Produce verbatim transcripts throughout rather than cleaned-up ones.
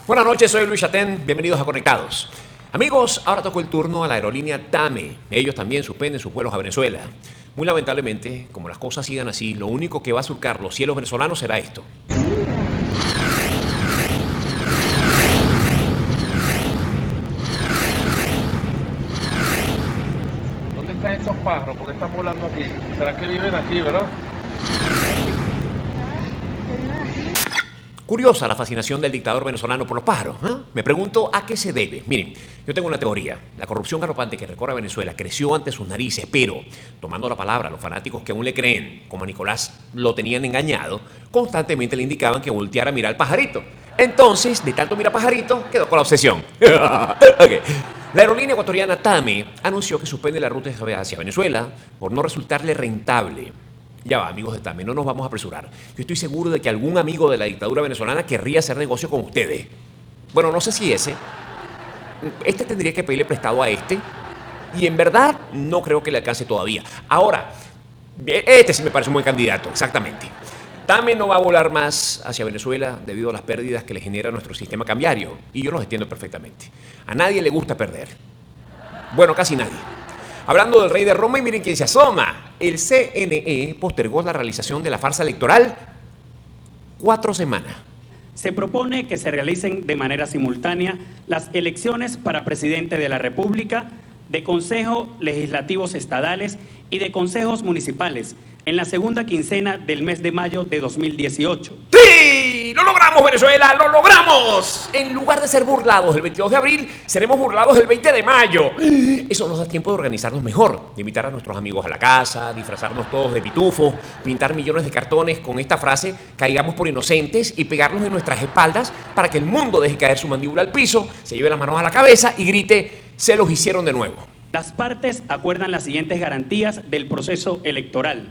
Buenas noches, soy Luis Chatén, bienvenidos a Conectados. Amigos, ahora tocó el turno a la aerolínea TAME. Ellos también suspenden sus vuelos a Venezuela. Muy lamentablemente, como las cosas sigan así, lo único que va a surcar los cielos venezolanos será esto. ¿Dónde están esos pájaros? ¿Por qué están volando aquí? ¿Será que viven aquí, verdad? Curiosa la fascinación del dictador venezolano por los pájaros, ¿eh? Me pregunto a qué se debe. Miren, yo tengo una teoría. La corrupción galopante que recorre Venezuela creció ante sus narices, pero, tomando la palabra a los fanáticos que aún le creen, como a Nicolás lo tenían engañado, constantemente le indicaban que volteara a mirar al pajarito. Entonces, de tanto mirar pajarito, quedó con la obsesión. Okay. La aerolínea ecuatoriana TAME anunció que suspende la ruta hacia Venezuela por no resultarle rentable. Ya va, amigos de TAME, no nos vamos a apresurar. Yo estoy seguro de que algún amigo de la dictadura venezolana querría hacer negocio con ustedes. Bueno, no sé si ese. Este tendría que pedirle prestado a este. Y en verdad, no creo que le alcance todavía. Ahora, este sí me parece un buen candidato, exactamente. TAME no va a volar más hacia Venezuela debido a las pérdidas que le genera nuestro sistema cambiario. Y yo los entiendo perfectamente. A nadie le gusta perder. Bueno, casi nadie. Hablando del rey de Roma, y miren quién se asoma. El C N E postergó la realización de la farsa electoral cuatro semanas. Se propone que se realicen de manera simultánea las elecciones para presidente de la República, de consejos legislativos estadales y de consejos municipales en la segunda quincena del mes de mayo de dos mil dieciocho. ¡Sí! ¡Lo logramos, Venezuela! ¡Lo logramos! En lugar de ser burlados el veintidós de abril, seremos burlados el veinte de mayo. Eso nos da tiempo de organizarnos mejor, de invitar a nuestros amigos a la casa, disfrazarnos todos de pitufos, pintar millones de cartones con esta frase, caigamos por inocentes, y pegarnos en nuestras espaldas para que el mundo deje caer su mandíbula al piso, se lleve las manos a la cabeza y grite, se los hicieron de nuevo. Las partes acuerdan las siguientes garantías del proceso electoral.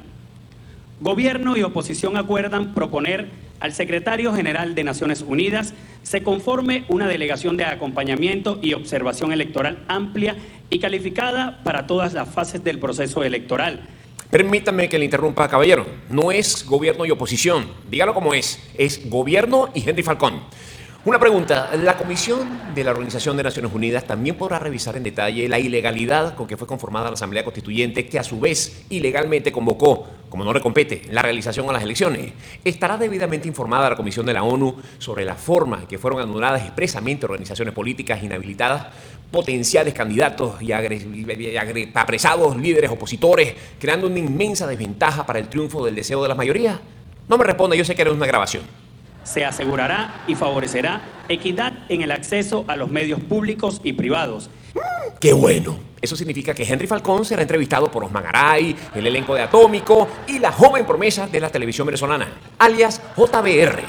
Gobierno y oposición acuerdan proponer al secretario general de Naciones Unidas se conforme una delegación de acompañamiento y observación electoral amplia y calificada para todas las fases del proceso electoral. Permítame que le interrumpa, caballero. No es gobierno y oposición. Dígalo como es. Es gobierno y Henry Falcón. Una pregunta. La Comisión de la Organización de Naciones Unidas también podrá revisar en detalle la ilegalidad con que fue conformada la Asamblea Constituyente, que a su vez ilegalmente convocó, como no le compete, la realización de las elecciones. ¿Estará debidamente informada la Comisión de la ONU sobre la forma en que fueron anuladas expresamente organizaciones políticas inhabilitadas, potenciales candidatos y, agre y agre apresados líderes opositores, creando una inmensa desventaja para el triunfo del deseo de las mayorías? No me responda, yo sé que era una grabación. Se asegurará y favorecerá equidad en el acceso a los medios públicos y privados. ¡Qué bueno! Eso significa que Henry Falcón será entrevistado por Osman Aray, el elenco de Atómico y la joven promesa de la televisión venezolana, alias J B R.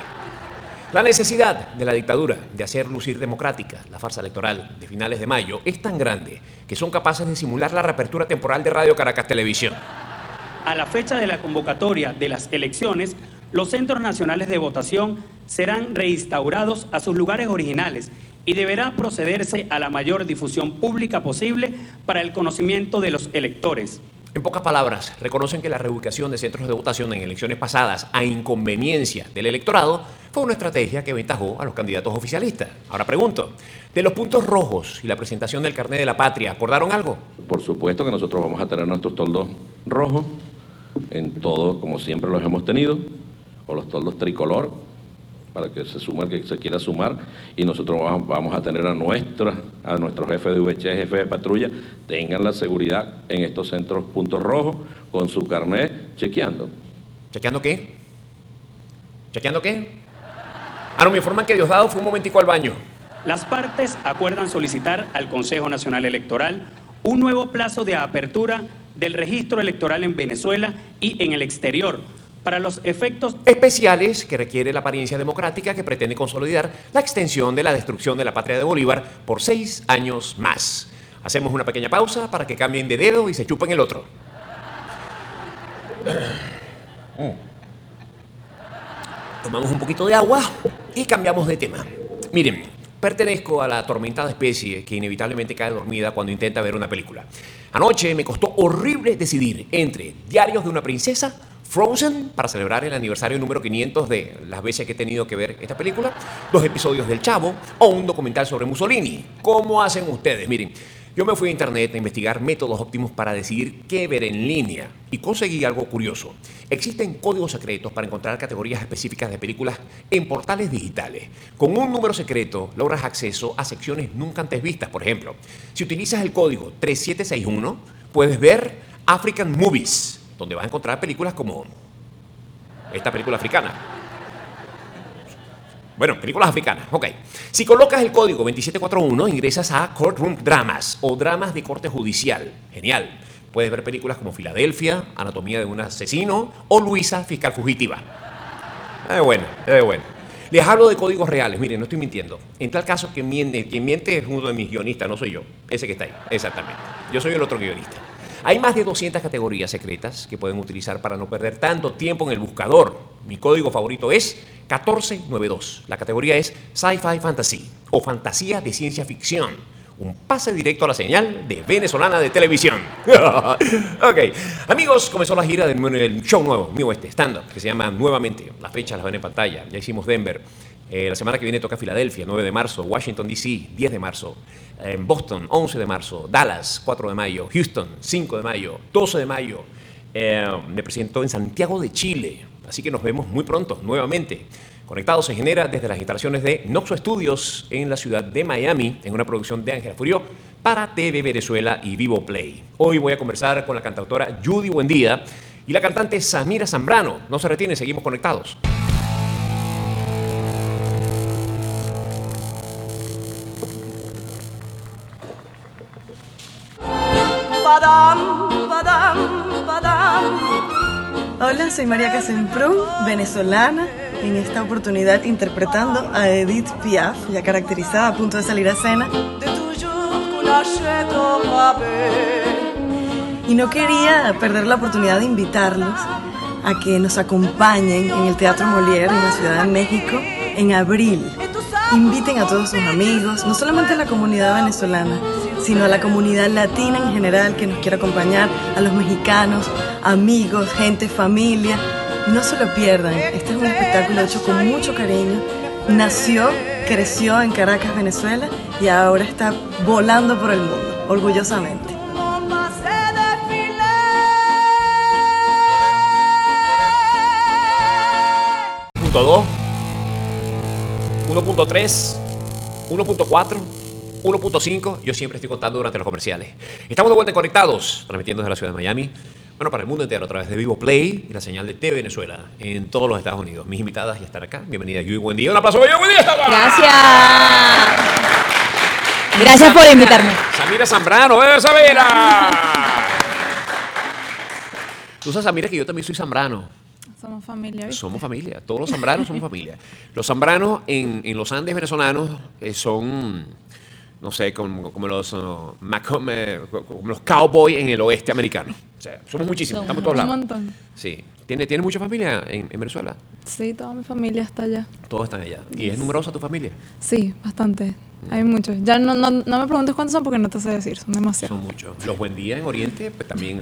La necesidad de la dictadura de hacer lucir democrática la farsa electoral de finales de mayo es tan grande que son capaces de simular la reapertura temporal de Radio Caracas Televisión. A la fecha de la convocatoria de las elecciones, los centros nacionales de votación serán reinstaurados a sus lugares originales y deberá procederse a la mayor difusión pública posible para el conocimiento de los electores. En pocas palabras, reconocen que la reubicación de centros de votación en elecciones pasadas a inconveniencia del electorado fue una estrategia que aventajó a los candidatos oficialistas. Ahora pregunto, ¿de los puntos rojos y la presentación del carnet de la patria acordaron algo? Por supuesto que nosotros vamos a tener nuestros toldos rojos en todo, como siempre los hemos tenido, o los toldos tricolor, para que se sume el que se quiera sumar, y nosotros vamos a tener a, nuestra, a nuestros jefes de V H, jefes de patrulla, tengan la seguridad en estos centros puntos rojos, con su carnet, chequeando. ¿Chequeando qué? ¿Chequeando qué? Ah, no, me informan que Diosdado fue un momentico al baño. Las partes acuerdan solicitar al Consejo Nacional Electoral un nuevo plazo de apertura del registro electoral en Venezuela y en el exterior, para los efectos especiales que requiere la apariencia democrática que pretende consolidar la extensión de la destrucción de la patria de Bolívar por seis años más. Hacemos una pequeña pausa para que cambien de dedo y se chupen el otro. Tomamos un poquito de agua y cambiamos de tema. Miren, pertenezco a la atormentada especie que inevitablemente cae dormida cuando intenta ver una película. Anoche me costó horrible decidir entre Diarios de una princesa, Frozen, para celebrar el aniversario número quinientos de las veces que he tenido que ver esta película, dos episodios del Chavo o un documental sobre Mussolini. ¿Cómo hacen ustedes? Miren, yo me fui a internet a investigar métodos óptimos para decidir qué ver en línea y conseguí algo curioso. Existen códigos secretos para encontrar categorías específicas de películas en portales digitales. Con un número secreto logras acceso a secciones nunca antes vistas. Por ejemplo, si utilizas el código tres siete seis uno, puedes ver African Movies, donde vas a encontrar películas como esta película africana. Bueno, películas africanas, ok. Si colocas el código veintisiete cuarenta y uno, ingresas a Courtroom Dramas o dramas de corte judicial. Genial. Puedes ver películas como Filadelfia, Anatomía de un asesino o Luisa, fiscal fugitiva. Es bueno, es bueno. Les hablo de códigos reales, miren, no estoy mintiendo. En tal caso, quien miente, quien miente es uno de mis guionistas, no soy yo. Ese que está ahí, exactamente. Yo soy el otro guionista. Hay más de doscientas categorías secretas que pueden utilizar para no perder tanto tiempo en el buscador. Mi código favorito es catorce noventa y dos. La categoría es Sci-Fi Fantasy o Fantasía de Ciencia Ficción. Un pase directo a la señal de Venezolana de Televisión. Ok, amigos, comenzó la gira del, del show nuevo, mío este, stand-up, que se llama Nuevamente. Las fechas las ven en pantalla. Ya hicimos Denver. Eh, la semana que viene toca Filadelfia, nueve de marzo, Washington, D C, diez de marzo, eh, Boston, once de marzo, Dallas, cuatro de mayo, Houston, cinco de mayo, doce de mayo. Eh, me presento en Santiago de Chile, así que nos vemos muy pronto, nuevamente. Conectados se genera desde las instalaciones de Noxo Studios en la ciudad de Miami, en una producción de Ángela Furió para T V Venezuela y Vivo Play. Hoy voy a conversar con la cantautora Judy Buendía y la cantante Samira Zambrano. No se retienen, seguimos conectados. Hola, soy María Casemprún, venezolana, en esta oportunidad interpretando a Edith Piaf, ya caracterizada, a punto de salir a escena. Y no quería perder la oportunidad de invitarlos a que nos acompañen en el Teatro Molière en la Ciudad de México en abril. Inviten a todos sus amigos, no solamente a la comunidad venezolana, sino a la comunidad latina en general que nos quiera acompañar, a los mexicanos, amigos, gente, familia. No se lo pierdan, este es un espectáculo hecho con mucho cariño. Nació, creció en Caracas, Venezuela, y ahora está volando por el mundo, orgullosamente. Punto dos, uno punto tres, uno punto cuatro, uno punto cinco, yo siempre estoy contando durante los comerciales. Estamos de vuelta conectados, transmitiendo desde la ciudad de Miami, bueno, para el mundo entero, a través de Vivo Play y la señal de T V Venezuela en todos los Estados Unidos. Mis invitadas ya están acá. Bienvenida, Judy Buendía. Un aplauso, Judy Buendía. Gracias. Gracias por invitarme. Samira Zambrano, ¡eh, Samira! Tú sabes, Samira, que yo también soy zambrano. Somos familia, ¿viste? Somos familia, todos los zambranos somos familia. Los zambranos en, en los Andes venezolanos eh, son, no sé, como, como los uh, Macom, eh, como los cowboys en el oeste americano. O sea, somos muchísimos, estamos todos Un lados. montón. Sí. ¿Tiene, ¿Tiene mucha familia en, en Venezuela? Sí, toda mi familia está allá. Todos están allá. ¿Y es numerosa tu familia? Sí, bastante. Hay muchos. Ya no, no, no me preguntes cuántos son porque no te sé decir, son demasiados. Son muchos. Los Buendía en Oriente, pues también.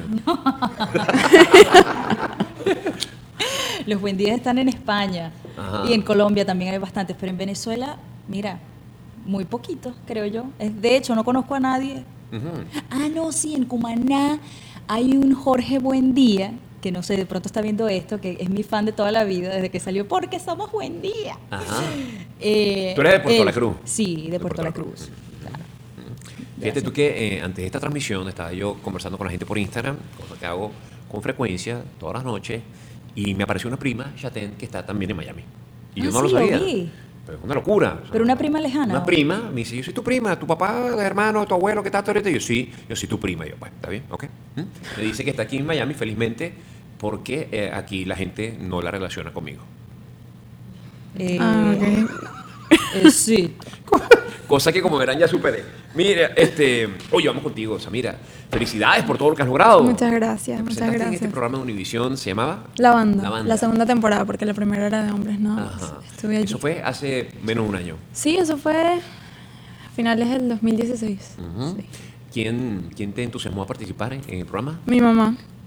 Los Buendías están en España. Ajá. Y en Colombia también hay bastantes, pero en Venezuela, mira, muy poquitos, creo yo. Es- De hecho, no conozco a nadie. Ujú. Ah, no, sí, en Cumaná hay un Jorge Buendía, que no sé, de pronto está viendo esto, que es mi fan de toda la vida, desde que salió, porque somos Buendía. Ajá. Eh, ¿Tú eres de Puerto él- La Cruz? Sí, de Puerto, Puerto La La Cruz. Claro. Fíjate tú que eh, antes de esta transmisión estaba yo conversando con la gente por Instagram, cosa que hago con frecuencia, todas las noches, y me apareció una prima, Chatén, que está también en Miami. Y yo Ah, no lo sí, lo sabía. vi. Pero es una locura. O sea, Pero una prima lejana. Una prima me dice, yo soy tu prima, tu papá, hermano, tu abuelo, ¿qué tal ahorita? Y yo, sí, yo soy tu prima. Y yo, bueno, está bien, ok. ¿Mm? Me dice que está aquí en Miami, felizmente, porque eh, aquí la gente no la relaciona conmigo. Eh, Ah, ok. eh, sí. Cosa que, como verán, ya superé. Mira, este, oye, vamos contigo, Samira. Felicidades por todo lo que has logrado. Muchas gracias, Te muchas presentaste en gracias. este programa de Univisión, ¿se llamaba? La banda, La la banda. segunda temporada, porque la primera era de hombres, ¿no? Ajá. Estuve allí. Eso fue hace menos de un año. Sí, eso fue a finales del dos mil dieciséis. Ujú. Sí. ¿Quién, ¿Quién te entusiasmó a participar en, en el programa? Mi mamá. Tu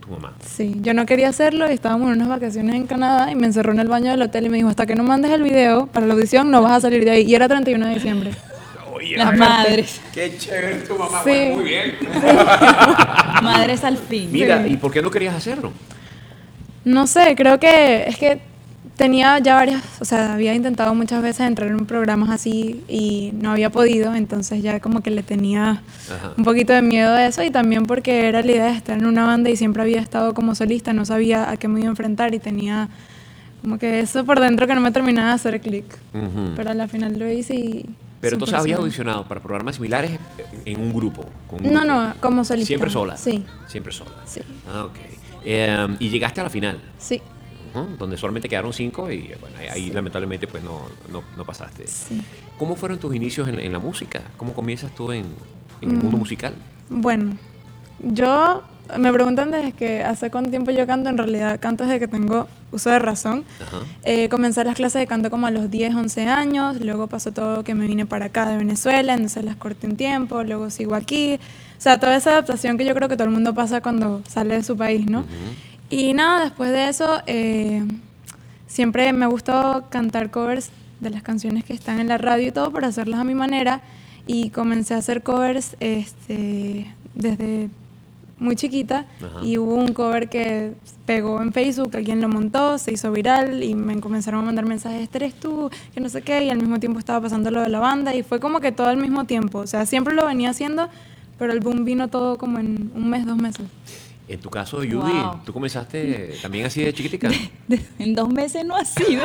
tu mamá. Sí, yo no quería hacerlo y estábamos en unas vacaciones en Canadá y me encerró en el baño del hotel y me dijo, hasta que no mandes el video para la audición no vas a salir de ahí. Y era treinta y uno de diciembre. Oye, Las madres. qué chévere tu mamá. Sí. Bueno, muy bien. Madres al fin. Mira, Sí. ¿y por qué no querías hacerlo? No sé, creo que es que tenía ya varias, o sea, había intentado muchas veces entrar en programas así y no había podido, entonces ya como que le tenía Ajá. un poquito de miedo a eso y también porque era la idea de estar en una banda y siempre había estado como solista, no sabía a qué me iba a enfrentar y tenía como que eso por dentro que no me terminaba de hacer clic. Ujú. Pero al final lo hice y... Pero entonces súper habías sola. audicionado para programas similares en un grupo. Con un No, grupo. no, como solista. Siempre sola. Sí, Siempre sola. sí, Ah, ok. Eh, y llegaste a la final, sí, ¿no? Donde solamente quedaron cinco y bueno, ahí, ahí lamentablemente pues no, no, no pasaste. sí. ¿Cómo fueron tus inicios en, en la música? ¿Cómo comienzas tú en, en el Mm. mundo musical? Bueno, yo me preguntan desde que hace cuánto tiempo yo canto, en realidad canto desde que tengo uso de razón. Ajá. Eh, comencé las clases de canto como a los diez, once años, luego pasó todo que me vine para acá de Venezuela, entonces las corté un tiempo, luego sigo aquí. O sea, toda esa adaptación que yo creo que todo el mundo pasa cuando sale de su país, ¿no? Y nada, después de eso, eh, siempre me gustó cantar covers de las canciones que están en la radio y todo para hacerlas a mi manera. Y comencé a hacer covers este, desde muy chiquita. Ajá. Y hubo un cover que pegó en Facebook, alguien lo montó, se hizo viral y me comenzaron a mandar mensajes, este eres tú, que no sé qué, y al mismo tiempo estaba pasando lo de la banda y fue como que todo al mismo tiempo. O sea, siempre lo venía haciendo, pero el boom vino todo como en un mes, dos meses. En tu caso, Judy, Wow. ¿tú comenzaste también así de chiquitica? De- en dos meses no ha sido.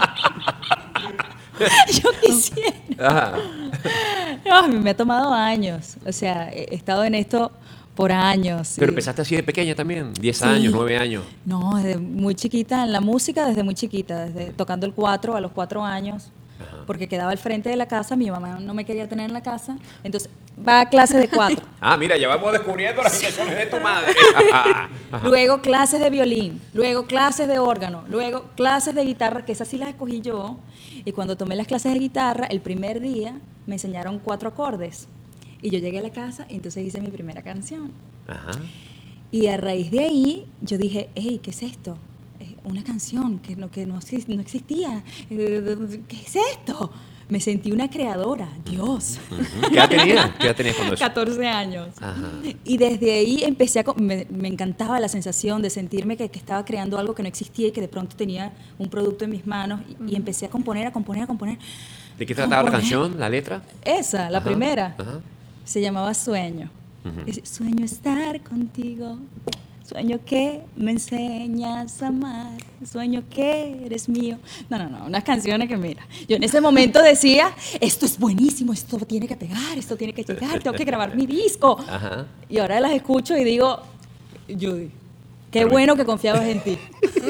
Yo quisiera. Ajá. No, a mí me ha tomado años. O sea, he he estado en esto por años. Pero y- empezaste así de pequeña también, diez Sí. años, nueve años. No, desde muy chiquita, en la música desde muy chiquita, desde tocando el cuatro a los cuatro años, Ajá. porque quedaba al frente de la casa, mi mamá no me quería tener en la casa, entonces va a clase de cuatro. Ah, mira, ya vamos descubriendo las intenciones de tu madre. Ajá. Luego clases de violín, luego clases de órgano, luego clases de guitarra, que esas sí las escogí yo. Y cuando tomé las clases de guitarra, el primer día me enseñaron cuatro acordes. Y yo llegué a la casa y entonces hice mi primera canción. Ajá. Y a raíz de ahí yo dije, hey, ¿qué es esto? Eh, Una canción que no, que no, exis- no existía. Eh, ¿Qué es esto? Me sentí una creadora, Dios. Ujú. ¿Qué edad tenías? ¿Qué edad tenías cuando eso? catorce años. Ajá. Y desde ahí empecé a... co- Me, me encantaba la sensación de sentirme que, que estaba creando algo que no existía y que de pronto tenía un producto en mis manos. Y, y empecé a componer, a componer, a componer. ¿De qué trataba la Componer. canción, la letra? Esa, la Ajá, primera. ajá. Se llamaba Sueño. Ujú. Dice, sueño estar contigo. Sueño que me enseñas a amar. Sueño que eres mío. No, no, no. Unas canciones que, mira, yo en ese momento decía, esto es buenísimo, esto tiene que pegar, esto tiene que llegar, tengo que grabar mi disco. Ajá. Y ahora las escucho y digo, Judy, qué Pero- bueno que confiabas en ti.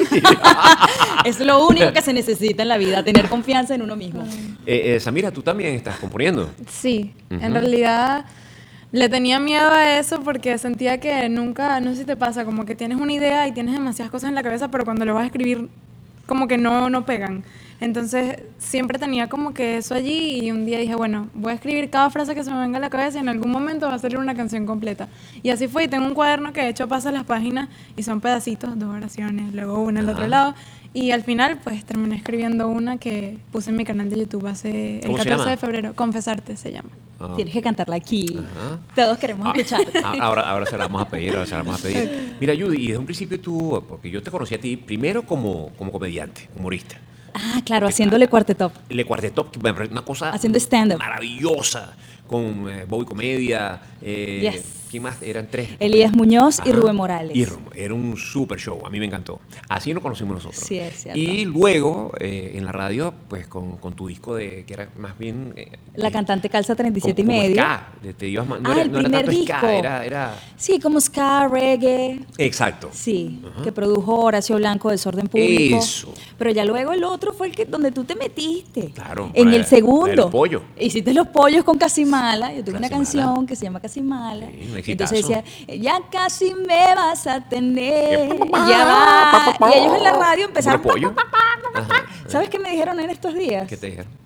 Es lo único que se necesita en la vida, tener confianza en uno mismo. Eh, eh, Samira, tú también estás componiendo. Sí, Ujú. en realidad le tenía miedo a eso porque sentía que nunca, no sé si te pasa, como que tienes una idea y tienes demasiadas cosas en la cabeza, pero cuando lo vas a escribir como que no, no pegan. Entonces siempre tenía como que eso allí y un día dije, bueno, voy a escribir cada frase que se me venga a la cabeza y en algún momento va a salir una canción completa. Y así fue, y tengo un cuaderno que de hecho pasa las páginas y son pedacitos, dos oraciones, luego una al Ajá. otro lado. Y al final pues terminé escribiendo una que puse en mi canal de YouTube hace el ¿Cómo se catorce llama? de febrero, Confesarte se llama. Ah. Tienes que cantarla aquí. Ajá. Todos queremos Ah, escucharte. ah, Ahora, ahora se la vamos a pedir, ahora se la vamos a pedir. Mira, Judy, y desde un principio tú, porque yo te conocí a ti primero como, como comediante, humorista. Ah, claro, haciéndole cuartetop. Le Cuartetop, que me parece una cosa Haciendo stand-up. maravillosa, con eh, Bobby Comedia. Eh, Yes. ¿Quién más? Eran tres. Elías Muñoz y Ajá. Rubén Morales. Y Ru- era un super show, a mí me encantó. Así nos conocimos nosotros. Sí, es cierto. Y luego eh, en la radio, pues con, con tu disco de que era más bien. eh, La eh, cantante calza treinta y siete y como- como medio. ska, de- te ibas más- no Ah, era, el no era primer tanto ska, disco. era, era. Sí, como ska, reggae. Exacto. Sí, Ajá. que produjo Horacio Blanco, Desorden Público. Eso. Pero ya luego el otro fue el que donde tú te metiste. Claro, En la- el segundo. el pollo. Hiciste los pollos con Casimala. Yo tuve una Casimala. canción que se llama Casimala. Sí, un exitazo. Entonces decía, ya casi me vas a tener. Ya va. Y ellos en la radio empezaron. ¿Puro pollo? Ajá. ¿Sabes qué me dijeron en estos días? ¿Qué te dijeron?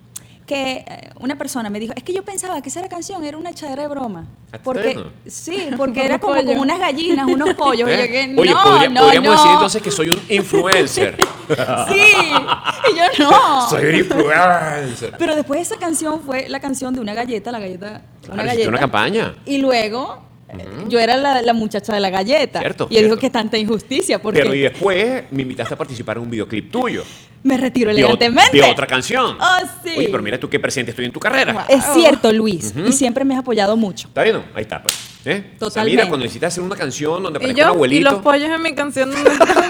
que eh, una persona me dijo, es que yo pensaba que esa canción era una echadera de broma. Porque, ¿Eterno? sí, porque era como pollo. con unas gallinas, unos pollos. ¿Eh? Y yo que, Oye, no, podría- no, podríamos no. decir entonces que soy un influencer. Sí, y yo no. Soy un influencer. Pero después esa canción fue la canción de una galleta, la galleta, Claro, una hiciste galleta. una campaña. Y luego eh, yo era la, la muchacha de la galleta. Cierto, y él dijo cierto. que tanta injusticia porque Pero y después me invitaste a participar en un videoclip tuyo. me retiro De, o- elegantemente. de otra canción. Oh, sí. Oye, pero mira tú qué presente estoy en tu carrera. Es cierto, Luis. Y siempre me has apoyado mucho. ¿Está viendo? Ahí está. Pues. ¿Eh? Totalmente. Samira, cuando necesitas hacer una canción donde Y aparezca un yo, y abuelito. los pollos en mi canción, ¿dónde están?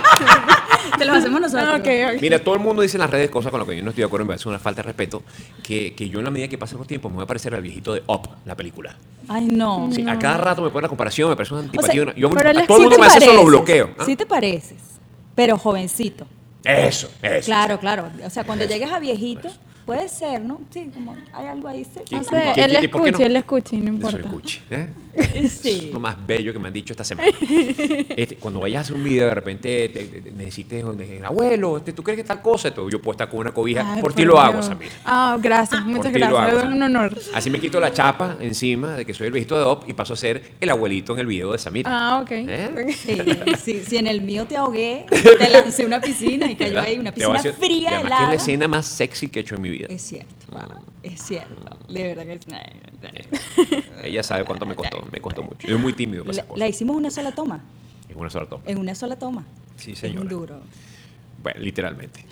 Te los hacemos nosotros. Ah, ok, ok. Mira, todo el mundo dice en las redes cosas con lo que yo no estoy de acuerdo, me parece una falta de respeto, que, que yo en la medida que pasen los tiempos me voy a parecer al viejito de Up, la película. Ay, no. Sí, a cada rato me ponen la comparación, me parece una O antipatía. sea, una- yo, pero él a es- todo el Sí mundo te me hace eso, lo pareces, bloqueo. ¿ah? Sí te pareces, pero jovencito. Eso, eso. Claro, claro. O sea, cuando llegues a viejito, puede ser, ¿no? Sí, como hay algo ahí. Sí. ¿Quién- No quién- sé, quién- él quién- por qué escucha, no? él escucha y no Soy importa. Gucci, ¿eh? Sí. Es lo más bello que me han dicho esta semana. Este, cuando vayas a hacer un video, de repente te, te- te necesites, donde, abuelo, este, ¿tú crees que tal cosa? Entonces, yo puedo estar con una cobija. Ay, por ti lo hago, Dios. Samira. Ah, gracias, Por muchas ti lo hago, gracias. Es Samira. un honor. Así me quito la chapa encima de que soy el viejito de Up y paso a ser el abuelito en el video de Samira. Ah, ok. ¿Eh? Sí, sí, si en el mío te ahogué, te lancé una piscina y cayó ahí una Te voy a piscina decir- fría, y además que es la helada. escena más sexy que he hecho en mi vida. Es cierto, es cierto. De verdad que es. Ella sabe cuánto me costó, me costó mucho. Yo soy muy tímido para esas La, cosas. la hicimos una sola toma. En una sola toma. En una sola toma. Sí, Es señora. un duro. Bueno, literalmente.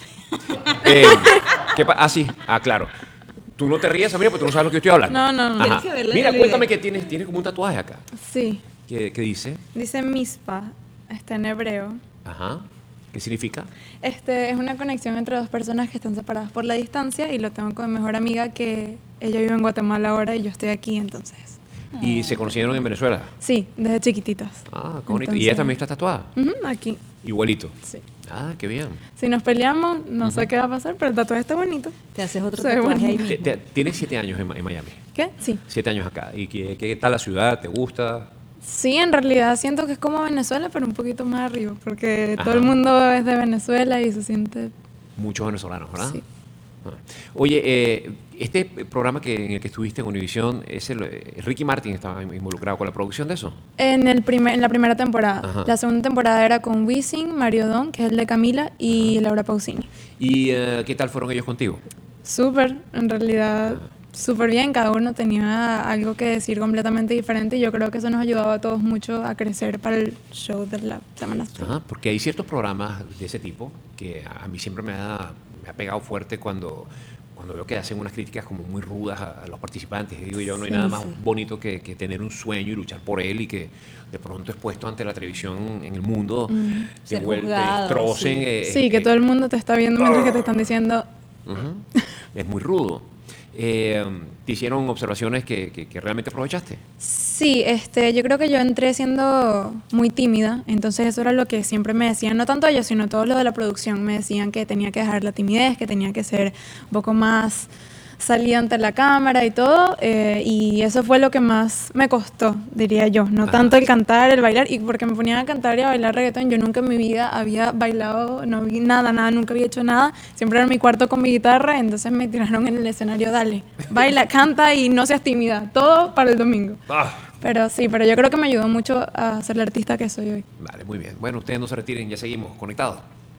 Eh, ¿qué pa- ah, sí. Ah, claro. Tú no te ríes, Samira, porque tú no sabes lo que yo estoy hablando. No, no, no. Ajá. Tienes que verla en Mira, el cuéntame video. que tienes, tienes como un tatuaje acá. Sí, ¿Qué, qué dice? dice Mispa, está en hebreo. Ajá. ¿Qué significa? Este es una conexión entre dos personas que están separadas por la distancia y lo tengo con mi mejor amiga que ella vive en Guatemala ahora y yo estoy aquí, entonces. ¿Y se conocieron en Venezuela? Sí, desde chiquititas. Ah, qué bonito. ¿Y Entonces- ella también está tatuada? Ujú, aquí, Igualito. sí. Ah, qué bien. Si nos peleamos, no sé qué va a pasar, pero el tatuaje está bonito. Te haces otro Se ve tatuaje ahí bonito. Te- mismo. te- Tienes siete años en, Ma- en Miami. ¿Qué? Sí. Siete años acá. ¿Y qué, qué tal la ciudad? ¿Te gusta? Sí, en realidad siento que es como Venezuela, pero un poquito más arriba, porque Ajá. todo el mundo es de Venezuela y se siente... Muchos venezolanos, ¿verdad? Sí. Ah. Oye, eh, este programa que, en el que estuviste en Univision, es el, eh, Ricky Martin estaba involucrado con la producción de eso. En, el primer, en la primera temporada. Ajá. La segunda temporada era con Wisin, Mario Don, que es el de Camila, y Laura Pausini. ¿Y eh, qué tal fueron ellos contigo? Súper, en realidad, súper bien. Cada uno tenía algo que decir completamente diferente y yo creo que eso nos ayudaba a todos mucho a crecer para el show de la semana. Ajá, porque hay ciertos programas de ese tipo que a a mí siempre me ha, me ha pegado fuerte cuando, cuando veo que hacen unas críticas como muy rudas a, a los participantes. Y digo yo, no hay Sí, nada más sí. bonito que, que tener un sueño y luchar por él y que de pronto expuesto ante la televisión en el mundo te, Ser vuel- te juzgado, destrocen. sí. eh, Sí, que eh, todo el mundo te está viendo mientras que te están diciendo... Ujú. Es muy rudo. Eh, ¿Te hicieron observaciones que, que- que realmente aprovechaste? Sí, este, yo creo que yo entré siendo muy tímida, entonces eso era lo que siempre me decían, no tanto ellos, sino todos los de la producción, me decían que tenía que dejar la timidez, que tenía que ser un poco más salida ante la cámara y todo, eh, y eso fue lo que más me costó, diría yo, no Ajá. tanto el cantar, el bailar, y porque me ponían a cantar y a bailar reggaetón, yo nunca en mi vida había bailado, no vi nada, nada, nunca había hecho nada, siempre era en mi cuarto con mi guitarra, entonces me tiraron en el escenario, dale, baila, canta y no seas tímida, todo para el domingo. Ah, Pero sí, pero yo creo que me ayudó mucho a ser la artista que soy hoy. vale, muy bien. Bueno, ustedes no se retiren, ya seguimos conectados.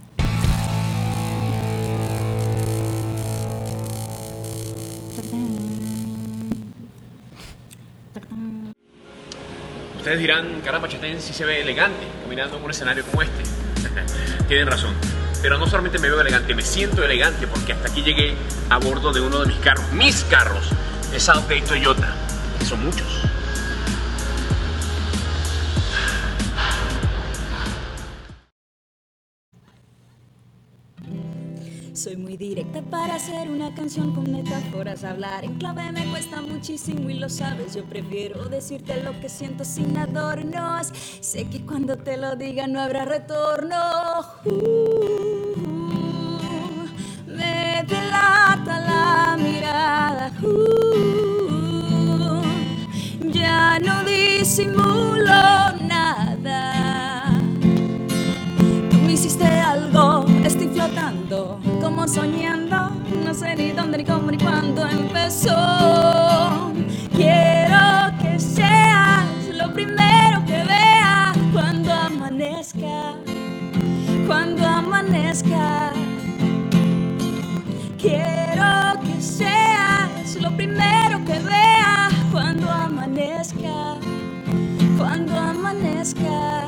Ustedes dirán, caramba, Chatén sí se ve elegante caminando en un escenario como este. Tienen razón. Pero no solamente me veo elegante, me siento elegante porque hasta aquí llegué a bordo de uno de mis carros, mis carros, de South Bay Toyota, que son muchos. Soy muy directa para hacer una canción con metáforas. Hablar en clave me cuesta muchísimo y lo sabes. Yo prefiero decirte lo que siento sin adornos. Sé que cuando te lo diga no habrá retorno. Uh, me delata la mirada. Uh, ya no disimulo nada. Tú me hiciste algo, estoy flotando, como soñando, no sé ni dónde dónde, ni cómo, ni cuándo empezó. Quiero que seas lo primero que vea cuando amanezca, cuando amanezca. Quiero que seas lo primero que vea cuando amanezca, cuando amanezca.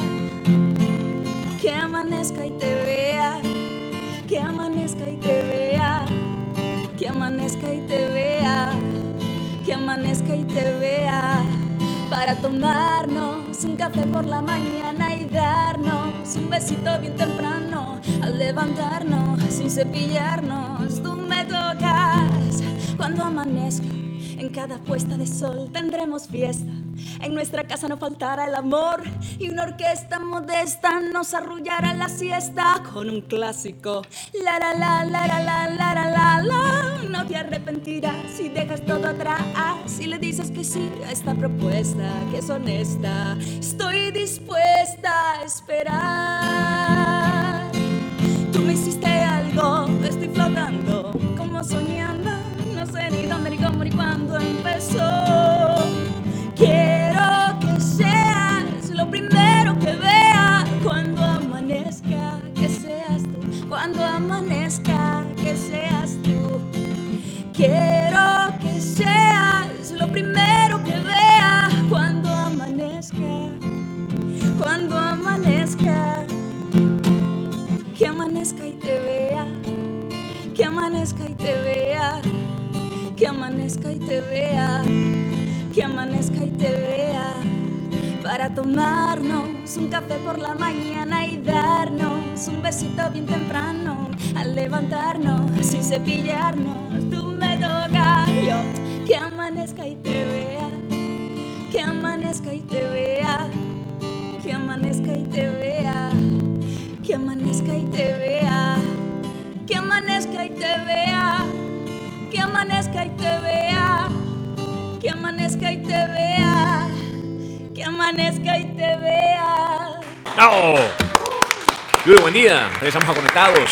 Que amanezca y te vea, que amanezca y te vea, que amanezca y te vea, que amanezca y te vea. Para tomarnos un café por la mañana y darnos un besito bien temprano al levantarnos sin cepillarnos. Tú me tocas cuando amanezca. En cada puesta de sol tendremos fiesta. En nuestra casa no faltará el amor y una orquesta modesta nos arrullará la siesta con un clásico. La la la la la la la la la la. No te arrepentirás si dejas todo atrás, si le dices que sí a esta propuesta que es honesta. Estoy dispuesta a esperar. Tú me hiciste algo, estoy flotando como soñando. No sé ni dónde, ni cómo, ni cuándo empezó. Quiero que seas lo primero que vea cuando amanezca, que seas tú. Cuando amanezca, que seas tú. Quiero que seas lo primero que vea cuando amanezca, cuando amanezca. Que amanezca y te vea, que amanezca y te vea, que amanezca y te vea, que amanezca y te vea. Para tomarnos un café por la mañana y darnos un besito bien temprano al levantarnos sin cepillarnos. Tú me tocas, yo. Que amanezca y te vea, que amanezca y te vea, que amanezca y te vea, que amanezca y te vea, que amanezca y te vea, que amanezca y te vea, que amanezca y te vea, que amanezca y te vea. ¡Oh! Muy buen día, regresamos a Conectados.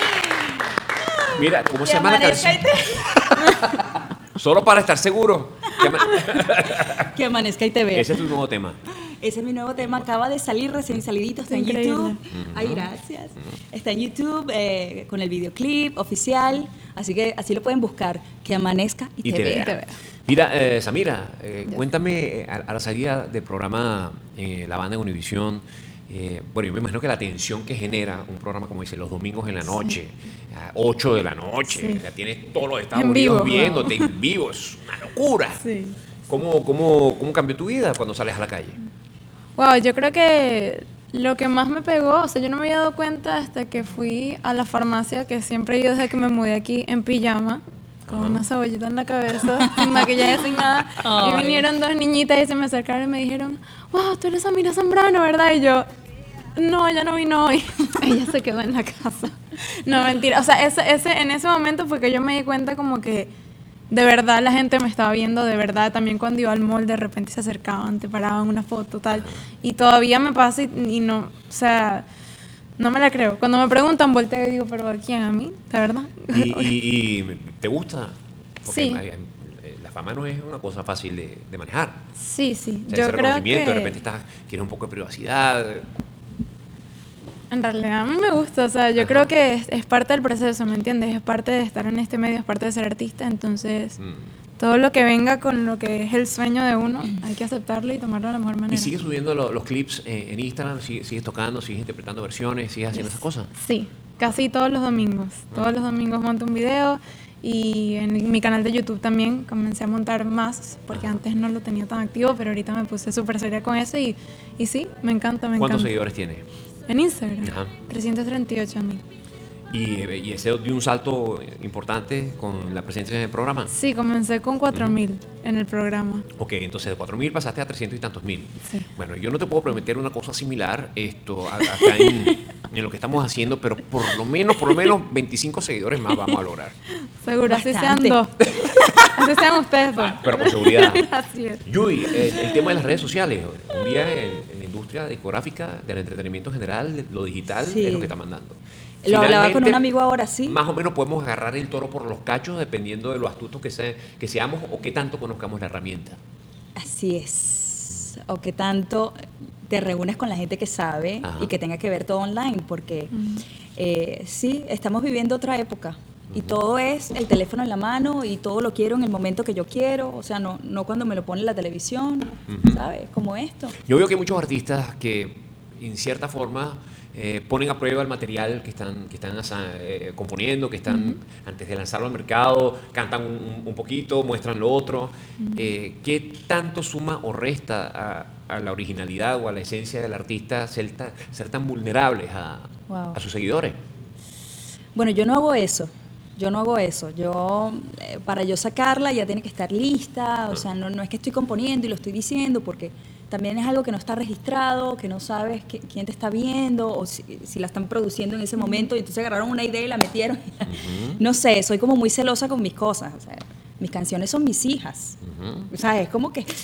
Mira, ¿cómo se llama la canción? Solo para estar seguro. Que, ama- Que amanezca y te vea. Ese es tu nuevo tema. Ese es mi nuevo tema, acaba de salir recién salidito, está en Increíble. YouTube. Ay, gracias. Está en YouTube eh, con el videoclip oficial, así que así lo pueden buscar. Que amanezca y, Y te, te vea. vea. Mira, eh, Samira, eh, cuéntame eh, a, a la salida del programa eh, La Banda en Univisión. Eh, bueno, yo me imagino que la tensión que genera un programa como dice, los domingos en la noche, a ocho de la noche, Sí. ya tienes todos los Estados En Unidos vivo. viéndote en vivo, es una locura. Sí. ¿Cómo, cómo, ¿Cómo cambió tu vida cuando sales a la calle? Wow, yo creo que lo que más me pegó, o sea, yo no me había dado cuenta hasta que fui a la farmacia, que siempre he ido desde que me mudé aquí en pijama, con una cebollita en la cabeza, sin maquillaje, sin nada. Ay. Y vinieron dos niñitas y se me acercaron y me dijeron, wow, tú eres Samira Zambrano, ¿verdad? Y yo, no, ella no vino hoy. Ella se quedó en la casa. No, mentira. O sea, ese, ese, en ese momento fue que yo me di cuenta como que de verdad la gente me estaba viendo, de verdad. También cuando iba al mall de repente se acercaban, te paraban una foto, tal. Y todavía me pasa y, y no, o sea, no me la creo. Cuando me preguntan, volteo y digo, ¿pero a quién? ¿A mí? ¿De verdad? ¿Y, y, y te gusta? Porque Sí. hay- hay- la fama no es una cosa fácil de, de manejar. Sí, sí. O sea, Yo ese creo reconocimiento, que de repente estás, quieres un poco de privacidad. en realidad a mí me gusta, o sea, yo Ajá. creo que es, es parte del proceso, ¿me entiendes? Es parte de estar en este medio, es parte de ser artista, entonces Mm. todo lo que venga con lo que es el sueño de uno, hay que aceptarlo y tomarlo de la mejor manera. ¿Y sigues subiendo lo- los clips eh, en Instagram? ¿Sigues, sigues tocando? ¿Sigues interpretando versiones? ¿Sigues haciendo esas cosas? Sí, casi todos los domingos. Todos los domingos monto un video y en mi canal de YouTube también comencé a montar más porque antes no lo tenía tan activo, pero ahorita me puse súper seria con eso y, y sí, me encanta, me ¿Cuántos encanta. seguidores tienes? En Instagram, Ajá. trescientos treinta y ocho mil. Y, eh, y ese dio un salto importante con la presencia en el programa. Sí, comencé con cuatro mil en el programa. Ok, entonces de cuatro mil pasaste a trescientos y tantos mil. Sí. Bueno, yo no te puedo prometer una cosa similar esto a- acá en, en lo que estamos haciendo, pero por lo menos, por lo menos veinticinco seguidores más vamos a lograr. Seguro, así sean Bastante. dos. Así sean ustedes dos. Pero con seguridad. Así es. Yui, el, el tema de las redes sociales. Un día en, en la industria industria discográfica, del entretenimiento en general, lo digital, Sí. es lo que está mandando. Lo hablaba con Finalmente, un amigo ahora, sí. Más o menos podemos agarrar el toro por los cachos dependiendo de lo astutos que, se- que seamos o qué tanto conozcamos la herramienta. Así es. O que tanto te reúnes con la gente que sabe Ajá. y que tenga que ver todo online, porque eh, sí, estamos viviendo otra época. Y todo es el teléfono en la mano y todo lo quiero en el momento que yo quiero, o sea, no, no cuando me lo pone en la televisión, ¿sabes? Como esto. Yo veo que hay muchos artistas que, en cierta forma, eh, ponen a prueba el material que están, que están asa- eh, componiendo, que están, antes de lanzarlo al mercado, cantan un, un poquito, muestran lo otro. Eh, ¿Qué tanto suma o resta a, a la originalidad o a la esencia del artista ser, ta- ser tan vulnerables a, Wow. a sus seguidores? Bueno, yo no hago eso. Yo no hago eso. Yo, eh, para yo sacarla ya tiene que estar lista. O sea, no, no es que estoy componiendo y lo estoy diciendo, porque también es algo que no está registrado, que no sabes que- quién te está viendo o si, si la están produciendo en ese momento. Y entonces agarraron una idea y la metieron. No sé, soy como muy celosa con mis cosas. O sea, mis canciones son mis hijas. O sea, es como que...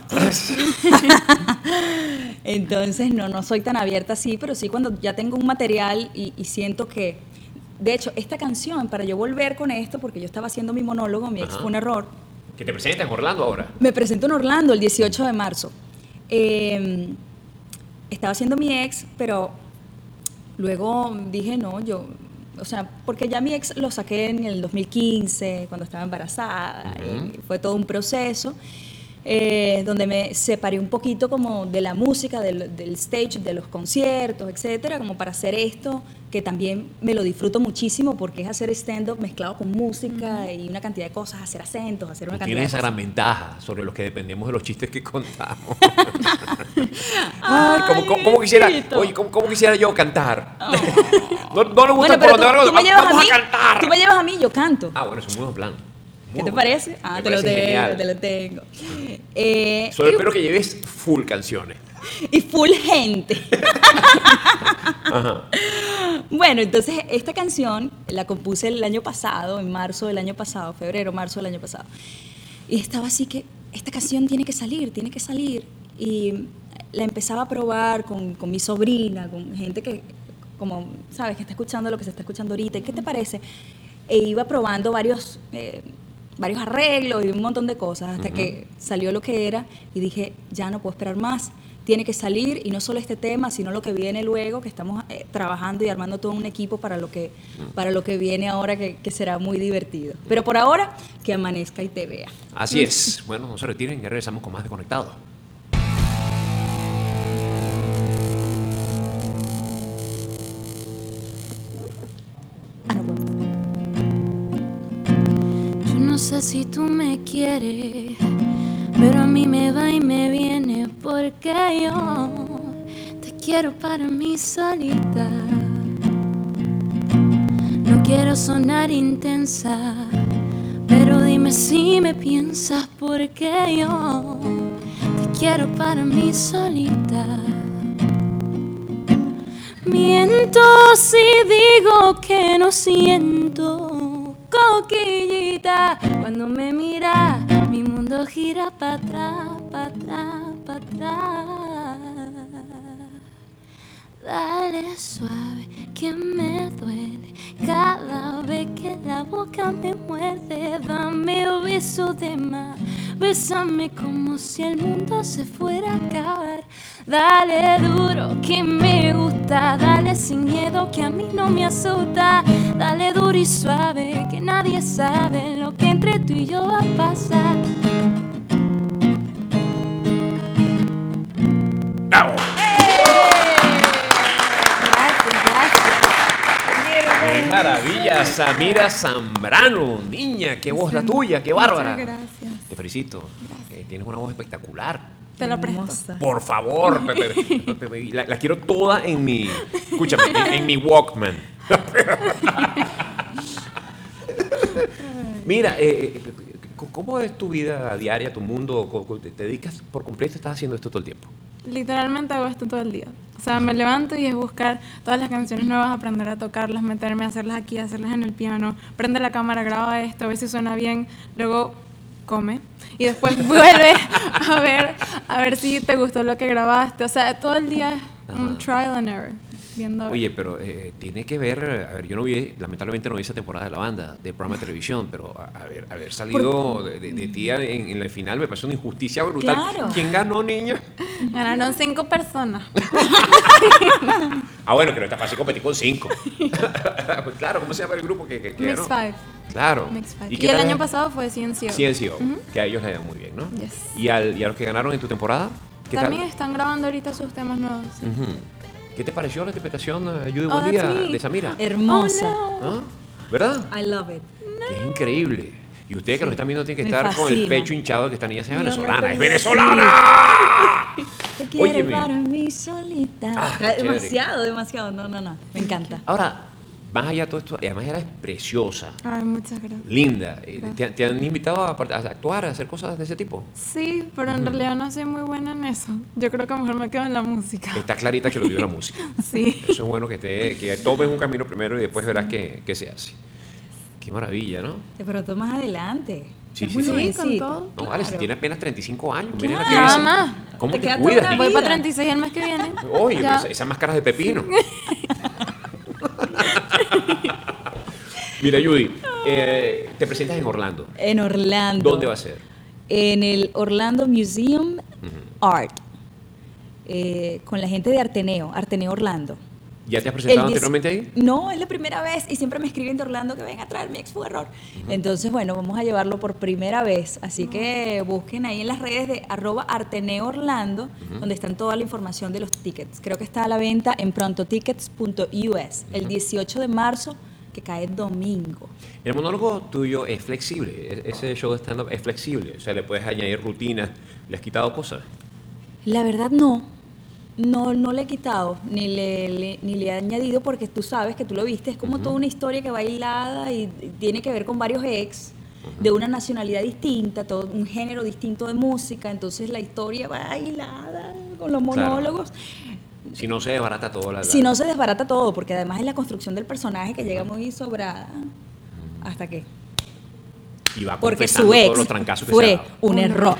Entonces, no, no soy tan abierta así, pero sí cuando ya tengo un material y, y siento que... De hecho, esta canción, para yo volver con esto, porque yo estaba haciendo mi monólogo, mi ex Ajá. fue un error, Que te presentas en Orlando ahora. me presento en Orlando el dieciocho de marzo. Eh, estaba haciendo mi ex, pero luego dije, no, yo... O sea, porque ya mi ex lo saqué en el dos mil quince, cuando estaba embarazada, y fue todo un proceso. Eh, donde me separé un poquito como de la música, del, del stage, de los conciertos, etcétera, como para hacer esto, que también me lo disfruto muchísimo porque es hacer stand-up mezclado con música y una cantidad de cosas, hacer acentos, hacer una Tú cantidad tienes de esa cosas. gran ventaja sobre los que dependemos de los chistes que contamos. Ay, como, como- como quisiera, bebito. oye, como, como quisiera yo cantar. no, no le gusta Bueno, por pero donde tú, va, tú me llevas a vamos mí, a cantar. tú me llevas a mí, yo canto. Ah, bueno, es un buen plan. Muy ¿Qué te buen plan. parece? Ah, Me te lo parece tengo, genial. te lo tengo. Eh, Solo y- espero que lleves full canciones. y full gente. Bueno, entonces esta canción la compuse el año pasado, en marzo del año pasado, febrero, marzo del año pasado. Y estaba así que, esta canción tiene que salir, tiene que salir. Y la empezaba a probar con, con mi sobrina, con gente que, como, sabes, que está escuchando lo que se está escuchando ahorita. ¿Y qué te parece? E iba probando varios... eh, varios arreglos y un montón de cosas hasta que salió lo que era y dije, ya no puedo esperar más, tiene que salir, y no solo este tema, sino lo que viene luego, que estamos eh, trabajando y armando todo un equipo para lo que, para lo que viene ahora, que, que será muy divertido. Pero por ahora, que amanezca y te vea. Así es. Bueno, no se retiren, ya regresamos con más de Conectados. Ah, no puedo. Yo no sé si tú me quieres, pero a mí me va y me viene porque yo te quiero para mí solita. No quiero sonar intensa, pero dime si me piensas porque yo te quiero para mí solita. Miento si digo que no siento, coquillita. Cuando me miras, mi mundo gira para atrás, para atrás, para atrás. Dale suave, que me duele cada vez que la boca me muerde. Dame un beso de más, bésame como si el mundo se fuera a acabar. Dale duro, que me gusta, dale sin miedo, que a mí no me asusta. Dale duro y suave, que nadie sabe lo que entre tú y yo va a pasar. ¡Bravo! ¡Qué maravilla! Samira Zambrano, niña, qué voz la tuya, qué bárbara. Muchas gracias. Te felicito. Eh, tienes una voz espectacular. Te la presto. Hermosa. Por favor, Pepe, Pepe, la, la quiero toda en mi, escúchame, en, en mi Walkman. Mira, eh, eh, ¿cómo es tu vida diaria, tu mundo? ¿Cómo ¿Te dedicas por completo? ¿Estás haciendo esto todo el tiempo? Literalmente hago esto todo el día. O sea, me levanto y es buscar todas las canciones nuevas, aprender a tocarlas, meterme, hacerlas aquí, hacerlas en el piano, prende la cámara, graba esto, a ver si suena bien, luego come y después vuelve a ver, a ver si te gustó lo que grabaste. O sea, todo el día es un trial and error. Viendo. Oye, pero eh, tiene que ver, a ver, yo no vi, lamentablemente no vi esa temporada de la banda, de programa de televisión, pero a, a ver, haber salido de, de, de ti en, en el final me parece una injusticia brutal. Claro. ¿Quién ganó, niña? Ganaron cinco personas. Ah, bueno, que no está fácil competir con cinco. Pues claro, ¿cómo se llama el grupo que, que, que Mix ganó? Five. Claro. Mix Five. ¿Y, Y, qué el tal año es? pasado fue C N C O. C N C O, Ujú. que a ellos les da muy bien, ¿no? Yes. ¿Y, al, ¿Y a los que ganaron en tu temporada? ¿Qué También tal? están grabando ahorita sus temas nuevos. Ujú. ¿Qué te pareció la interpretación, eh, Judy Oh, Buen Día, that's me. de Samira? Hermosa. Oh, no. ¿Ah? ¿Verdad? I love it. Que es increíble. Y ustedes que nos están viendo tienen que Me estar con el fascina. pecho hinchado de que esta niña sea Yo venezolana. no ¡Es puedo venezolana! Te quiero Óyeme. para mí solita. Ah, qué chévere. demasiado, demasiado. No, no, no. Me encanta. Ahora, más allá de todo esto, además eras preciosa, Ay, muchas gracias. linda. Eh, ¿Te, te han invitado a, part- a actuar, a hacer cosas de ese tipo? Sí, pero en realidad no soy muy buena en eso. Yo creo que mejor me quedo en la música. Está clarita que lo dio la música. Sí. Eso es bueno que, te, que tomes un camino primero y después verás qué, qué se hace. Qué maravilla, ¿no? Pero tú más adelante. Sí, Es sí, muy sí. Sí, con jovencito. todo. No, vale, si Claro. tiene apenas treinta y cinco años. Miren la Claro. que Nada es. más. ¿Cómo Te te, queda cuidas? toda la Voy vida. para treinta y seis el mes que viene. Oye, Ya. esa- esas máscaras de pepino. Mira, Judy, eh, te presentas en Orlando. En Orlando. ¿Dónde va a ser? En el Orlando Museum Art. Eh, con la gente de Arteneo, Arteneo Orlando. ¿Ya te has presentado El diez- anteriormente ahí? No, es la primera vez y siempre me escriben de Orlando que vengan a traer mi ex fue error. Entonces, bueno, vamos a llevarlo por primera vez. Así que busquen ahí en las redes de arroba Arteneo Orlando, donde están toda la información de los tickets. Creo que está a la venta en prontotickets punto u s el dieciocho de marzo, que cae domingo. El monólogo tuyo es flexible. e- Ese show de stand-up es flexible. O sea, le puedes añadir rutinas. ¿Le has quitado cosas? La verdad no. No, no le he quitado, ni le, le- ni le he añadido, porque tú sabes que tú lo viste, es como toda una historia que va hilada y tiene que ver con varios ex, de una nacionalidad distinta, todo un género distinto de música, entonces la historia va hilada con los Claro. monólogos. Si no se desbarata todo la... la- Si no se desbarata todo, porque además es la construcción del personaje que llega muy sobrada, hasta que... Y va Porque confesando su ex todos los trancazos que se ha fue dado. un error.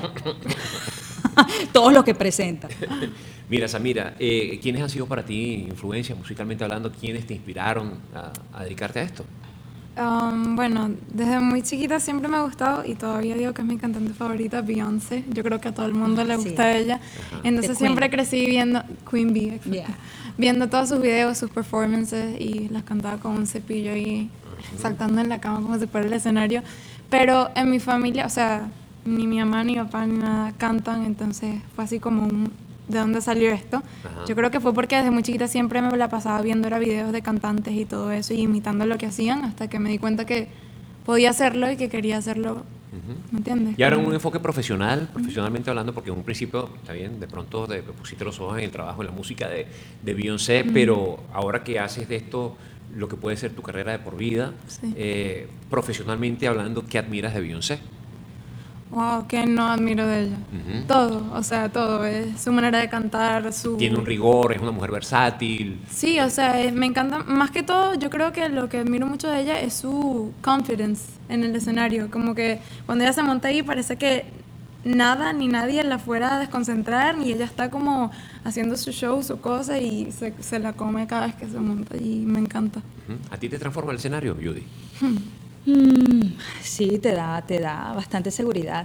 Todos los que presenta. Mira, Samira, eh, ¿quiénes han sido para ti influencias musicalmente hablando? ¿Quiénes te inspiraron a, a dedicarte a esto? Um, bueno, desde muy chiquita siempre me ha gustado y todavía digo que es mi cantante favorita, Beyoncé. Yo creo que a todo el mundo le Sí. gusta ella. Entonces The siempre Queen. crecí viendo Queen Bee, exacto. Yeah. Viendo todos sus videos, sus performances y las cantaba con un cepillo ahí saltando en la cama como si fuera el escenario. Pero en mi familia, o sea, ni mi mamá ni mi papá ni nada cantan, entonces fue así como un ¿de dónde salió esto? Ajá. Yo creo que fue porque desde muy chiquita siempre me la pasaba viendo era videos de cantantes y todo eso y imitando lo que hacían hasta que me di cuenta que podía hacerlo y que quería hacerlo, ¿me entiendes? Y ahora un Como- enfoque profesional, profesionalmente hablando, porque en un principio, está bien, de pronto te pusiste los ojos en el trabajo, en la música de, de Beyoncé, pero ahora que haces de esto lo que puede ser tu carrera de por vida, Sí. eh, profesionalmente hablando, ¿qué admiras de Beyoncé? Wow, que no admiro de ella. Ujú. Todo, o sea, todo. Es su manera de cantar, su... Tiene un rigor, es una mujer versátil. Sí, o sea, es- me encanta. Más que todo, yo creo que lo que admiro mucho de ella es su confidence en el escenario. Como que cuando ella se monta ahí parece que nada ni nadie la fuera a desconcentrar y ella está como haciendo su show, su cosa y se, se la come cada vez que se monta y me encanta. Ujú. ¿A ti te transforma el escenario, Judy? Mm, sí, te da, te da bastante seguridad.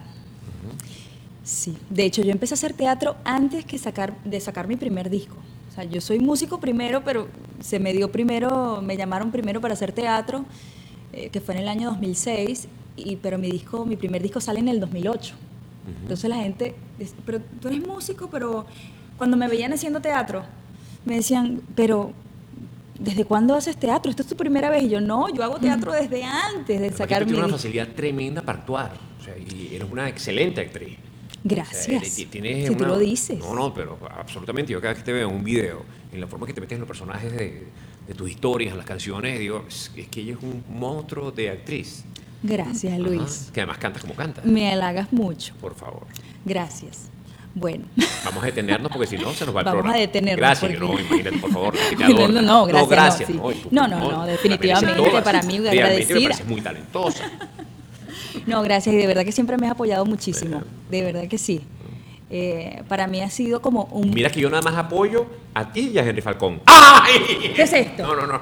Sí, de hecho yo empecé a hacer teatro antes que sacar, de sacar mi primer disco. O sea, yo soy músico primero, pero se me dio primero, me llamaron primero para hacer teatro, eh, que fue en el año dos mil seis, y, pero mi disco, mi primer disco sale en el dos mil ocho. Entonces la gente, dice, pero tú eres músico, pero cuando me veían haciendo teatro, me decían, pero ¿desde cuándo haces teatro? ¿Esta es tu primera vez? Y yo, no, yo hago teatro desde antes de Además que sacar tú mi tienes una disco. facilidad tremenda para actuar. O sea, y eres una excelente actriz. Gracias. O sea, eres- tienes Si tú una- lo dices. No, no, pero absolutamente. Yo cada vez que te veo en un video, en la forma que te metes en los personajes de, de tus historias, en las canciones, digo, es, es que ella es un monstruo de actriz. Gracias, Luis. Ajá, que además cantas como canta. Me halagas mucho. Por favor. Gracias. Bueno. Vamos a detenernos porque si no se nos va el Vamos programa. a detenernos, Gracias, porque- no, imagínate, por favor. que te No, adoro. no, no, gracias, gracias. no, sí. No, y tú, No, no, no, la definitivamente mereces todas. para mí Realmente me agradecida. pareces muy talentosa. No, gracias, y de verdad que siempre me has apoyado muchísimo, de verdad que sí. Eh, para mí ha sido como un... Mira que yo nada más apoyo a ti y a Henry Falcón. ¡Ay! ¿Qué es esto? No, no, no.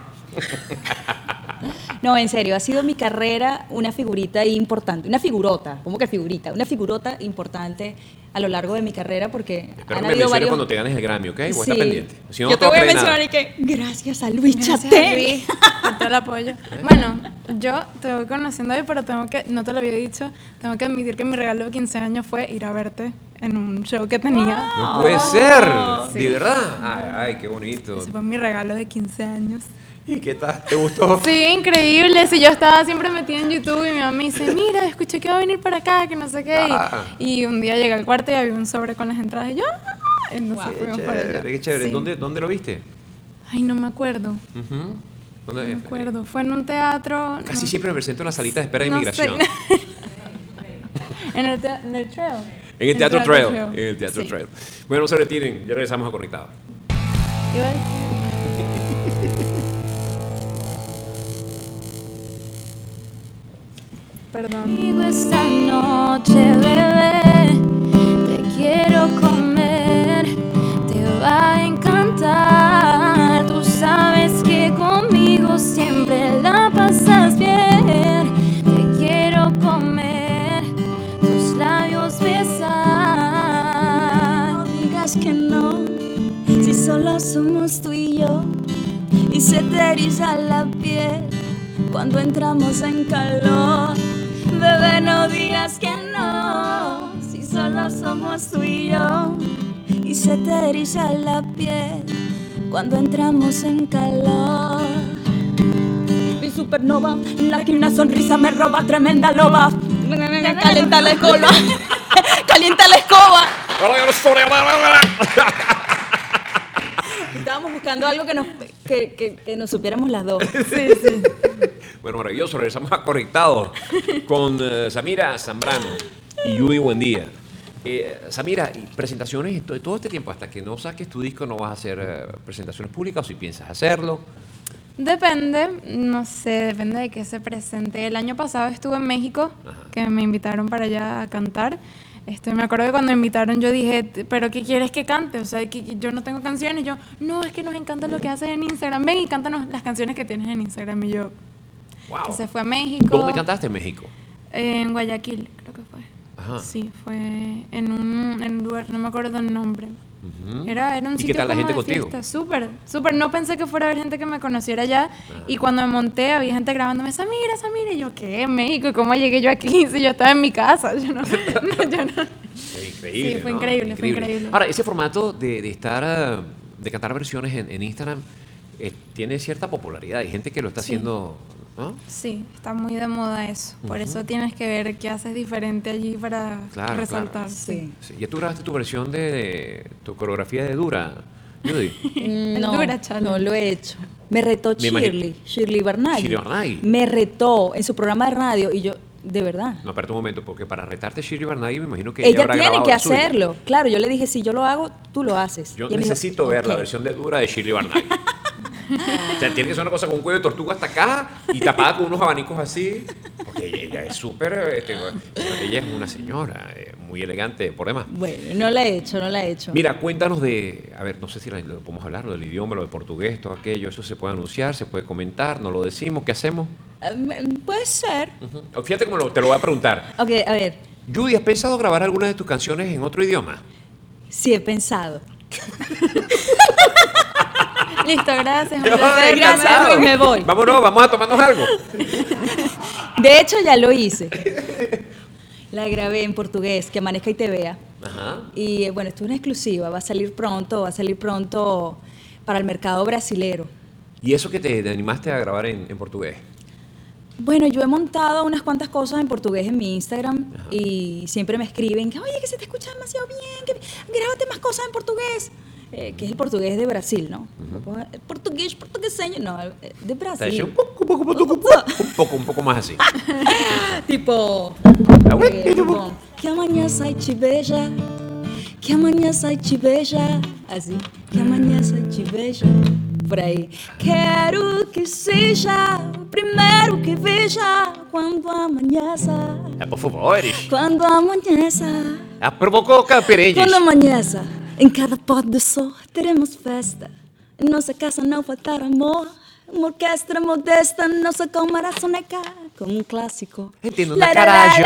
No, en serio, ha sido mi carrera una figurita ahí importante, una figurota, ¿cómo que figurita? Una figurota importante a lo largo de mi carrera porque Espero han que me habido menciones varios... cuando te ganes el Grammy, ¿ok? Voy a estar Sí. pendiente. Si no, Yo no te voy a aprender mencionar nada. y que gracias a Luis Gracias a Chaté. Luis por todo el apoyo. Bueno, yo te voy conociendo hoy, pero tengo que, no te lo había dicho, tengo que admitir que mi regalo de quince años fue ir a verte en un show que tenía. No puede ser, Sí. de verdad. Ay, ay, qué bonito. Ese fue mi regalo de quince años. ¿Y qué tal? ¿Te gustó? Sí, increíble. Si yo estaba siempre metida en YouTube y mi mamá me dice, mira, escuché que va a venir para acá, que no sé qué. Ah. Y, y un día llegué al cuarto y había un sobre con las entradas y yo, ¡ah! Entonces Qué fuimos para allá. chévere, qué chévere. Sí. ¿Dónde, ¿Dónde lo viste? Ay, no me acuerdo. Ujú. No ¿Dónde? me acuerdo. Fue en un teatro. Casi no, siempre me presento en la salita de espera de no inmigración. sé. en, el te- en el trail. En el Teatro Trail. Trail. En el Teatro Sí. Trail. Bueno, no se retiren, ya regresamos a Conectados. Igual. Perdón. Digo esta noche, bebé, te quiero comer, te va a encantar. Tú sabes que conmigo siempre la pasas bien. Te quiero comer, tus labios besar. No digas que no, si solo somos tú y yo, y se te eriza la piel cuando entramos en calor. Bebé, no digas que no, si solo somos tú y yo, y se te eriza la piel cuando entramos en calor. Mi supernova, la que una sonrisa me roba, tremenda loba. Calienta la escoba, calienta la escoba. Estábamos buscando algo que nos, que, que, que nos supiéramos las dos. Sí, sí. Bueno, maravilloso, regresamos a Conectados con eh, Samira Zambrano y Judy Buendía. Eh, Samira, ¿y presentaciones to- todo este tiempo hasta que no saques tu disco no vas a hacer eh, presentaciones públicas o si piensas hacerlo? Depende, no sé, depende de qué se presente. El año pasado estuve en México, Ajá. que me invitaron para allá a cantar. Este, me acuerdo que cuando me invitaron yo dije, ¿pero qué quieres que cante? O sea, que que yo no tengo canciones. Yo, no, es que nos encanta lo que haces en Instagram. Ven y cántanos las canciones que tienes en Instagram. Y yo, Wow. que se fue a México. ¿Dónde cantaste en México? En Guayaquil, creo que fue. Ajá. Sí, fue en un, en un lugar, no me acuerdo el nombre. Ujú. Era, era un ¿Y sitio qué tal la como gente de contigo? fiesta, súper, súper. No pensé que fuera a haber gente que me conociera allá. Y cuando me monté, había gente grabándome, Samira, Samira. Y yo, ¿qué? ¿En México? ¿Y cómo llegué yo aquí? Si yo estaba en mi casa. Yo no, no, yo no. Es increíble. Sí, fue ¿no? increíble, fue increíble. Ahora, ese formato de, de estar, eh, de cantar versiones en, en Instagram eh, tiene cierta popularidad. Hay gente que lo está Sí. haciendo, ¿no? Sí, está muy de moda eso. Por eso tienes que ver qué haces diferente allí para Claro, resaltar. claro. Sí. Sí. ¿Ya tú grabaste tu versión de, de tu coreografía de Dura, Judy? Mm, El No, Dura Challenge. no lo he hecho. Me retó Me imagino- Shirley, Shirley Barnaghi. Shirley Barnaghi. Me retó en su programa de radio y yo, de verdad. No, espérate un momento, porque para retarte Shirley Barnaghi me imagino que Ella habrá tiene grabado que la suya. hacerlo. Claro, yo le dije, si yo lo hago, tú lo haces. Yo Y él me dijo, necesito ver la "Ok". versión de Dura de Shirley Barnaghi. O sea, tiene que ser una cosa con un cuello de tortuga hasta acá y tapada con unos abanicos así. Porque ella, ella es súper. Este, ella es una señora eh, muy elegante, por demás. Bueno, no la he hecho, no la he hecho. Mira, cuéntanos de. A ver, no sé si lo lo podemos hablar, lo del idioma, lo de portugués, todo aquello. Eso se puede anunciar, se puede comentar, no lo decimos, ¿qué hacemos? Eh, me- Puede ser. Ujú. Fíjate cómo lo- te lo voy a preguntar. Ok, a ver, Judy, ¿has pensado grabar alguna de tus canciones en otro idioma? sí he pensado. Listo, gracias. Ay, Gracias, encantado. Luis, me voy. Vámonos, vamos a tomarnos algo. De hecho, ya lo hice. La grabé en portugués, que amanezca y te vea. Ajá. Y eh, bueno, esto es una exclusiva, va a salir pronto, va a salir pronto para el mercado brasilero. ¿Y eso que te, te animaste a grabar en, en portugués? Bueno, yo he montado unas cuantas cosas en portugués en mi Instagram y siempre me escriben que, oye, que se te escucha demasiado bien, que grábate más cosas en portugués. Eh, que es el portugués de Brasil, ¿no? El portugués, portugueseño, no, eh, de O sea, Brasil. un poco, un poco, un poco, un poco, un poco más así. Tipo, Ah, bueno, eh, tipo, que amanhã sai te beija, que amanhã sai te beija, así, que amanhã sai te beija, por aí. Quero que seja o primeiro que veja quando amanhece. É, por favor. Quando amanhece. Ah, provocou Camperendes. Quando amanhece, em cada pó de sol teremos festa. Em nossa casa não faltará amor. Uma orquestra modesta, nossa câmara soneca como um clássico. Entendo na caralho.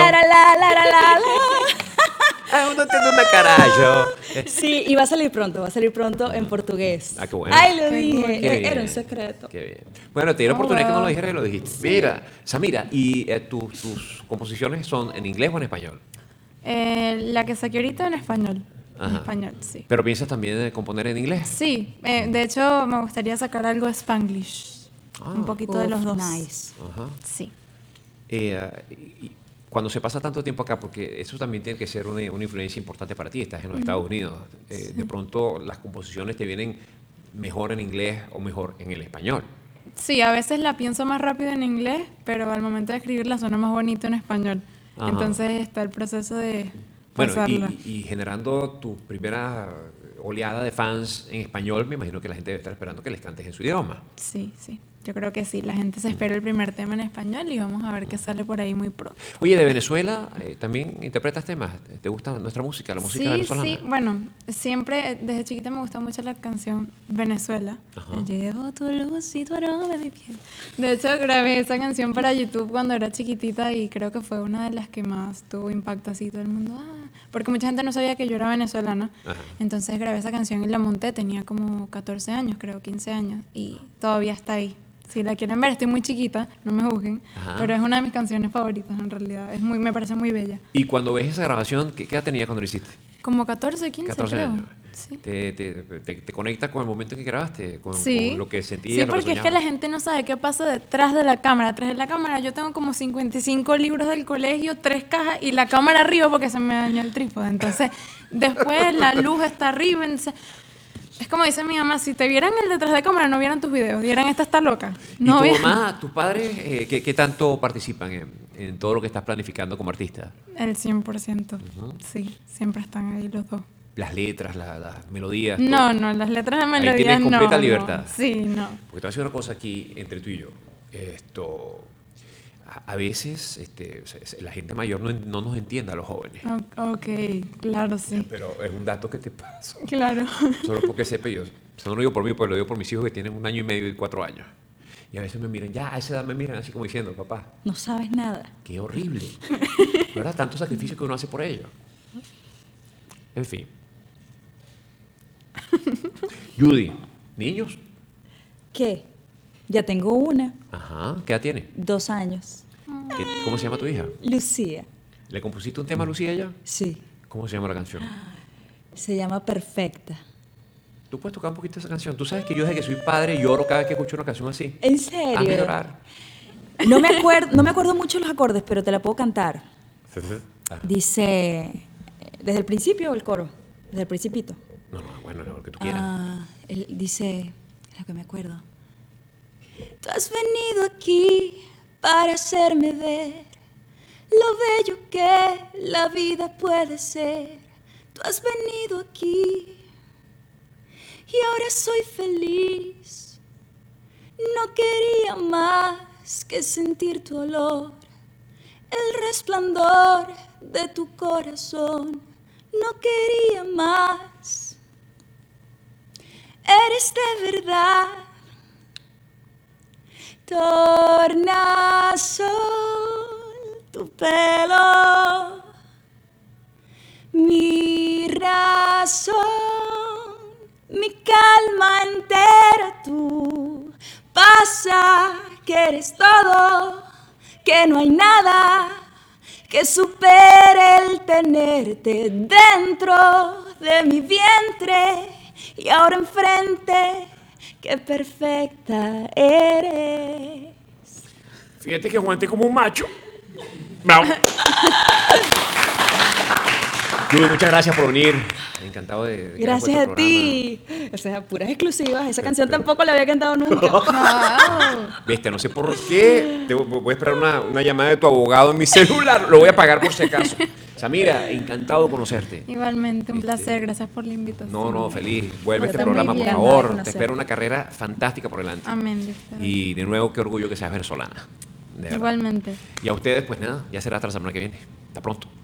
Ah, eu não entendo na caralho. Sí, y va a salir pronto, va a salir pronto en portugués. Ah, qué bueno. Ay, lo dije, Qué era bien. un secreto. Qué bien. Bueno, te di la Oh, oportunidad que no wow. lo dijera y lo dijiste. Mira, Samira, ¿y eh, tu- tus composiciones son en inglés o en español? Eh, la que saqué ahorita en español. En Ajá. español, sí. ¿Pero piensas también en componer en inglés? Sí, eh, de hecho me gustaría sacar algo de Spanglish. Ah. Un poquito de los Uf, dos. nice. Ajá. Sí. Eh, y- y cuando se pasa tanto tiempo acá, porque eso también tiene que ser una, una influencia importante para ti, estás en los Estados Unidos, eh, de pronto las composiciones te vienen mejor en inglés o mejor en el español. Sí, a veces la pienso más rápido en inglés, pero al momento de escribirla suena más bonito en español. Ajá. Entonces está el proceso de Bueno, pasarla. y, y generando tu primera oleada de fans en español, me imagino que la gente debe estar esperando que les cantes en su idioma. Sí, sí. Yo creo que sí. La gente se espera el primer tema en español y vamos a ver qué sale por ahí muy pronto. Oye, de Venezuela, eh, ¿también interpretas temas? ¿Te gusta nuestra música, la música Sí, venezolana? sí. Bueno, siempre, eh, desde chiquita me gustó mucho la canción Venezuela. Ajá. Llevo tu luz y tu aroma de mi piel. De hecho, grabé esa canción para YouTube cuando era chiquitita y creo que fue una de las que más tuvo impacto así. Todo el mundo, ah, porque mucha gente no sabía que yo era venezolana. Ajá. Entonces grabé esa canción y la monté. Tenía como catorce años, creo, quince años. Y todavía está ahí. Si la quieren ver, estoy muy chiquita, no me juzguen. Ajá. Pero es una de mis canciones favoritas, en realidad. Es muy, me parece muy bella. Y cuando ves esa grabación, ¿qué, qué edad tenías cuando lo hiciste? Como catorce, quince, catorce creo. años. Sí. Te, te, te, te conecta con el momento en que grabaste, con, Sí. con lo que sentías, Sí, lo que porque es que soñabas. la gente no sabe qué pasa detrás de la cámara. Detrás de la cámara yo tengo como cincuenta y cinco libros del colegio, tres cajas y la cámara arriba porque se me dañó el trípode. Entonces, después la luz está arriba. Entonces, es como dice mi mamá, si te vieran el detrás de cámara no vieran tus videos, vieran esta está loca. No ¿Y tu vieran- mamá, tus padres, eh, ¿qué, qué tanto participan en, en todo lo que estás planificando como artista? El cien por ciento. Sí, siempre están ahí los dos. Las letras, la- las melodías. No, todo. no, las letras de Ahí melodías tienes no. completa no. libertad. Sí, no. Porque te voy a decir una cosa aquí entre tú y yo. Esto, a, a veces este, se- se- la gente mayor no, en- no nos entiende a los jóvenes. O- Ok, claro, sí. Pero es un dato que te paso. Claro. Solo porque sepa yo. Eso no lo digo por mí, pero lo digo por mis hijos que tienen un año y medio y cuatro años. Y a veces me miran, ya a esa edad me miran así como diciendo, papá, No sabes nada. qué horrible. ¿Verdad? Tanto sacrificio que uno hace por ellos. En fin. Judy, ¿niños? ¿Qué? Ya tengo una, Ajá. ¿Qué edad tiene? dos años. ¿Qué- ¿Cómo se llama tu hija? Lucía. ¿Le compusiste un tema a Lucía ya? Sí, ¿Cómo se llama la canción? se llama Perfecta. ¿Tú puedes tocar un poquito esa canción? Tú sabes que yo desde que soy padre lloro cada vez que escucho una canción así. ¿En Hazme serio? llorar. No me acuerdo, no me acuerdo mucho los acordes, pero te la puedo cantar. Ah, Dice, eh, ¿desde el principio o el coro? Desde el principito. No, no, bueno, lo que tú quieras. Ah, él dice, es lo que me acuerdo. Tú has venido aquí para hacerme ver lo bello que la vida puede ser. Tú has venido aquí y ahora soy feliz. No quería más que sentir tu olor, el resplandor de tu corazón. No quería más. Eres de verdad. Tornasol, tu pelo, mi razón, mi calma entera, tú. Pasa que eres todo, que no hay nada que supere el tenerte dentro de mi vientre y ahora enfrente. ¡Qué perfecta eres! Fíjate que aguanté como un macho. Vamos. Judy, muchas gracias por venir. Encantado de, de que hayas Gracias puesto a el ti. O sea, puras exclusivas. Esa canción tampoco la había cantado nunca. programa. Viste, no sé por qué. Te voy voy a esperar una, una llamada de tu abogado en mi celular. Lo voy a pagar por si acaso. Samira, encantado de conocerte. Igualmente, un Este, placer. Gracias por la invitación. No, no, feliz. Vuelve a Yo este también, programa, por bien, favor. nada, Te espero una carrera fantástica por delante. Amén. Dios te bendiga. Y de nuevo, qué orgullo que seas venezolana. De verdad. Igualmente. Y a ustedes, pues nada, ya será hasta la semana que viene. Hasta pronto.